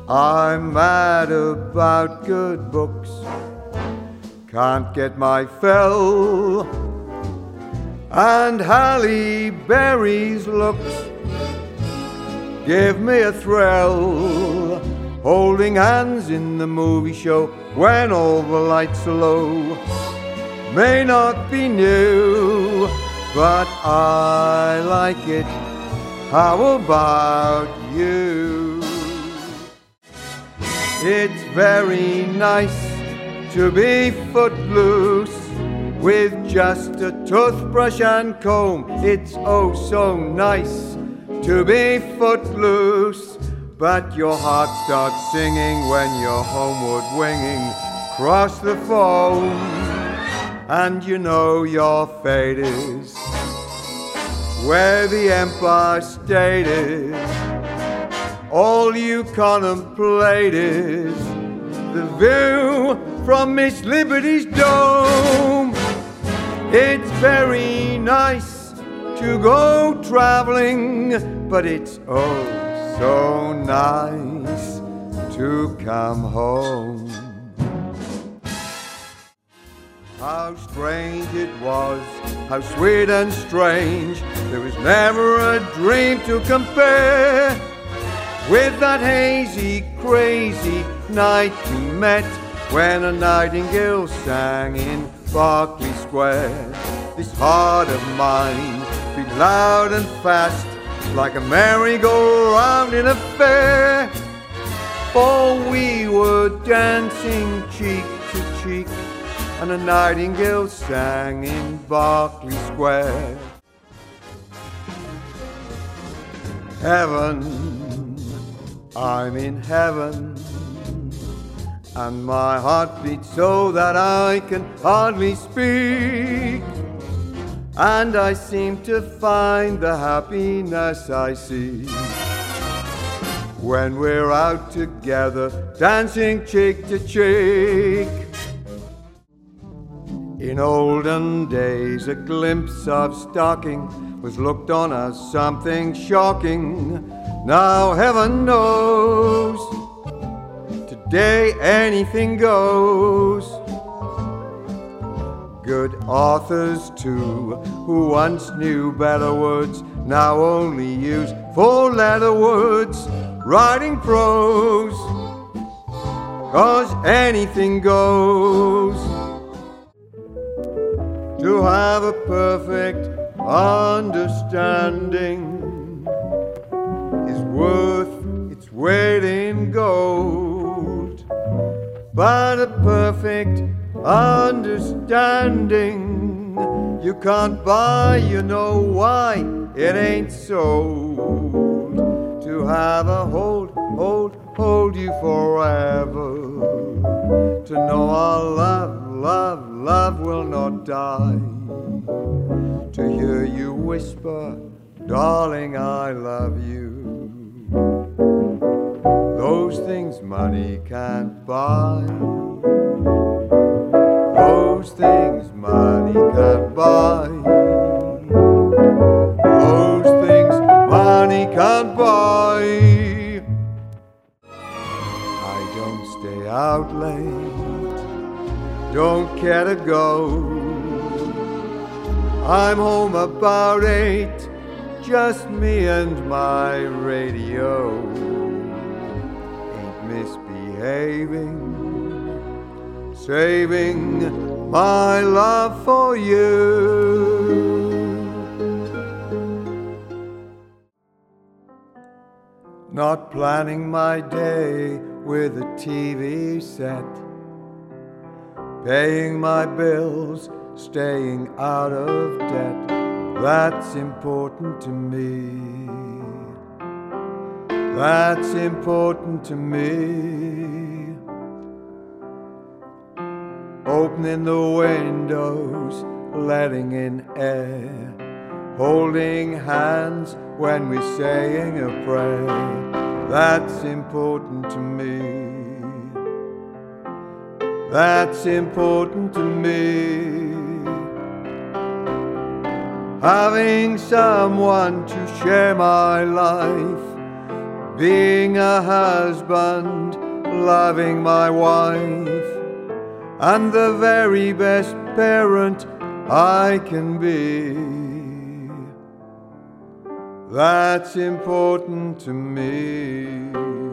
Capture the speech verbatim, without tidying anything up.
I'm mad about good books, can't get my fill, and Halle Berry's looks give me a thrill. Holding hands in the movie show when all the lights are low may not be new, but I like it. How about you? It's very nice to be footloose with just a toothbrush and comb. It's oh so nice to be footloose, but your heart starts singing when you're homeward winging across the foam, and you know your fate is where the Empire State is. All you contemplate is the view from Miss Liberty's dome. It's very nice to go traveling, but it's oh so nice to come home. How strange it was, how sweet and strange. There was never a dream to compare with that hazy, crazy night we met when a nightingale sang in Berkeley Square. This heart of mine beat loud and fast like a merry-go-round in a fair, for we were dancing cheek to cheek, and a nightingale sang in Berkeley Square. Heaven, I'm in heaven, and my heart beats so that I can hardly speak, and I seem to find the happiness I see when we're out together, dancing cheek to cheek. In olden days, a glimpse of stocking was looked on as something shocking. Now heaven knows, today anything goes. Good authors too, who once knew better words, now only use four-letter words, writing prose, 'cause anything goes. To have a perfect understanding is worth its weight in gold, but a perfect understanding you can't buy, you know why, it ain't sold. To have a hold, hold, hold you forever, to know our love, love, love will not die, to hear you whisper, darling, I love you. Those things money can't buy, those things money can't buy, those things money can't buy. I don't stay out late, don't care to go, I'm home about eight, just me and my radio. Ain't misbehaving, saving my love for you. Not planning my day with a T V set, paying my bills, staying out of debt, that's important to me. That's important to me. Opening the windows, letting in air, holding hands when we're saying a prayer, that's important to me. That's important to me. Having someone to share my life, being a husband, loving my wife, and the very best parent I can be. That's important to me.